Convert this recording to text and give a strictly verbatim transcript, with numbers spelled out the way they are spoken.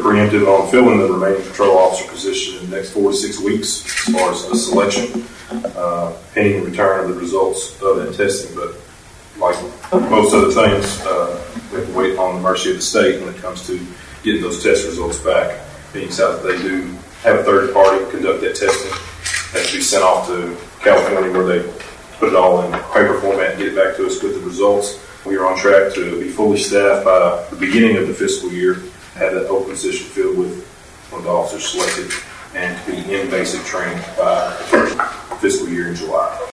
preemptive on filling the remaining patrol officer position in the next four to six weeks as far as the selection, uh, pending the return of the results of that testing. But like most other things, uh, we have to wait on the mercy of the state when it comes to getting those test results back. Being out that they do have a third party conduct that testing, that to be sent off to California where they put it all in paper format and get it back to us with the results. We are on track to be fully staffed by the beginning of the fiscal year, have that open position filled with one of the officers selected, and to be in basic training by the fiscal year in July.